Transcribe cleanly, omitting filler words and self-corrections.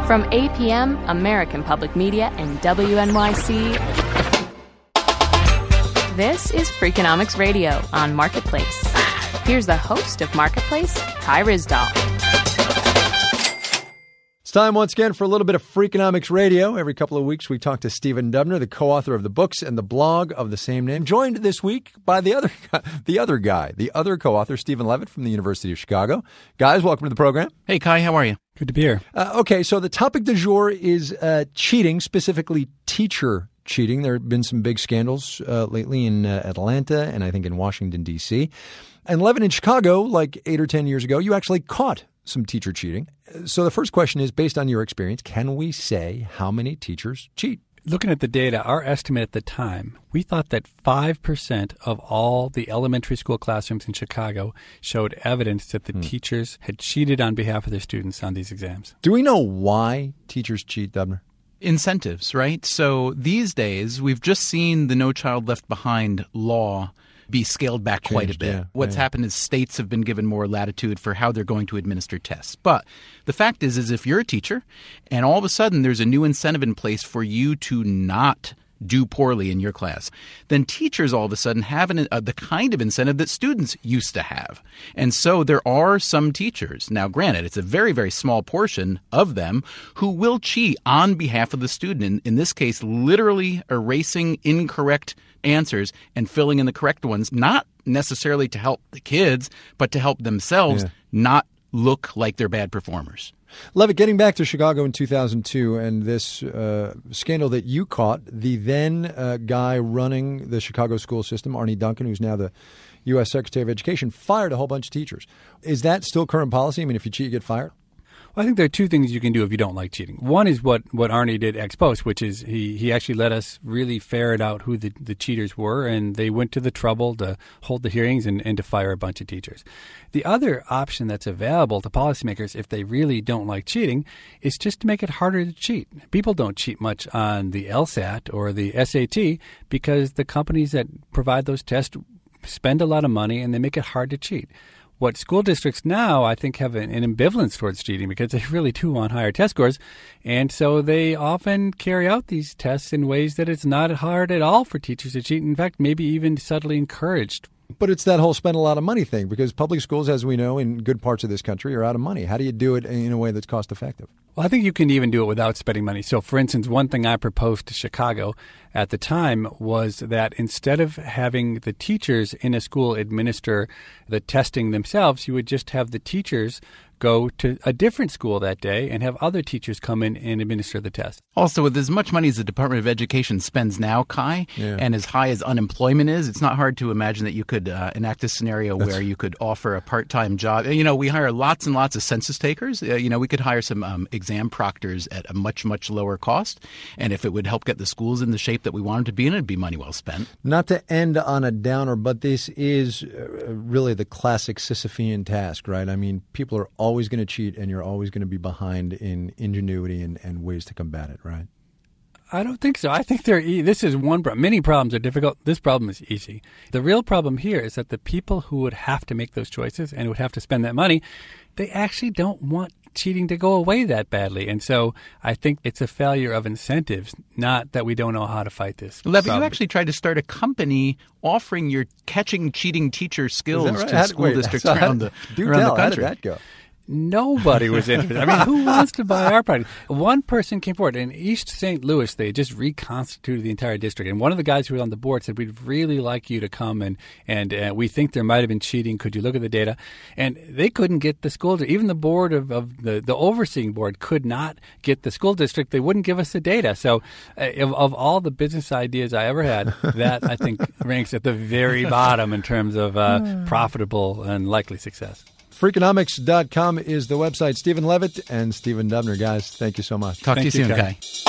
From APM, American Public Media, and WNYC, this is Freakonomics Radio on Marketplace. Here's the host of Marketplace, Kai Ryssdal. It's time once again for a little bit of Freakonomics Radio. Every couple of weeks we talk to Stephen Dubner, the co-author of the books and the blog of the same name, joined this week by the other co-author, Stephen Levitt from the University of Chicago. Guys, welcome to the program. Hey, Kai, how are you? Good to be here. Okay, so the topic du jour is cheating, specifically teacher cheating. There have been some big scandals lately in Atlanta and I think in Washington, D.C. And Levitt, in Chicago, like 8 or 10 years ago, you actually caught some teacher cheating. So the first question is, based on your experience, can we say how many teachers cheat? Looking at the data, our estimate at the time, we thought that 5% of all the elementary school classrooms in Chicago showed evidence that the teachers had cheated on behalf of their students on these exams. Do we know why teachers cheat, Dubner? Incentives, right? So these days, we've just seen the No Child Left Behind law be scaled back quite a bit. Yeah, What's happened is states have been given more latitude for how they're going to administer tests. But the fact is if you're a teacher and all of a sudden there's a new incentive in place for you to not do poorly in your class, then teachers all of a sudden have the kind of incentive that students used to have. And so there are some teachers, now granted, it's a very, very small portion of them, who will cheat on behalf of the student, in this case, literally erasing incorrect answers and filling in the correct ones, not necessarily to help the kids, but to help themselves not look like they're bad performers. Levitt, getting back to Chicago in 2002 and this scandal that you caught, the then guy running the Chicago school system, Arne Duncan, who's now the U.S. Secretary of Education, fired a whole bunch of teachers. Is that still current policy? I mean, if you cheat, you get fired? Well, I think there are two things you can do if you don't like cheating. One is what Arne did ex post, which is he actually let us really ferret out who the cheaters were, and they went to the trouble to hold the hearings and to fire a bunch of teachers. The other option that's available to policymakers if they really don't like cheating is just to make it harder to cheat. People don't cheat much on the LSAT or the SAT because the companies that provide those tests spend a lot of money and they make it hard to cheat. What school districts now, I think, have an ambivalence towards cheating because they really do want higher test scores. And so they often carry out these tests in ways that it's not hard at all for teachers to cheat. In fact, maybe even subtly encouraged. But it's that whole spend a lot of money thing because public schools, as we know, in good parts of this country are out of money. How do you do it in a way that's cost effective? Well, I think you can even do it without spending money. So, for instance, one thing I proposed to Chicago at the time was that instead of having the teachers in a school administer the testing themselves, you would just have the teachers go to a different school that day and have other teachers come in and administer the test. Also, with as much money as the Department of Education spends now, Kai, and as high as unemployment is, it's not hard to imagine that you could enact a scenario where you could offer a part-time job. You know, we hire lots and lots of census takers. We could hire some exam proctors at a much, much lower cost. And if it would help get the schools in the shape that we want them to be in, it'd be money well spent. Not to end on a downer, but this is really the classic Sisyphean task, right? I mean, people are always going to cheat and you're always going to be behind in ingenuity and ways to combat it, right? I don't think so. I think this is one problem. Many problems are difficult. This problem is easy. The real problem here is that the people who would have to make those choices and would have to spend that money, they actually don't want cheating to go away that badly. And so I think it's a failure of incentives, not that we don't know how to fight this. Levitt, you actually tried to start a company offering your catching cheating teacher skills to school districts around the country. How did that go? Nobody was interested. I mean, who wants to buy our product? One person came forward. In East St. Louis, they just reconstituted the entire district. And one of the guys who was on the board said, we'd really like you to come and we think there might have been cheating. Could you look at the data? And they couldn't get the school. Even the board of the overseeing board could not get the school district. They wouldn't give us the data. So of all the business ideas I ever had, that I think ranks at the very bottom in terms of profitable and likely success. Freakonomics.com is the website. Stephen Levitt and Stephen Dubner. Guys, thank you so much. Talk to you soon, Kai. Kai.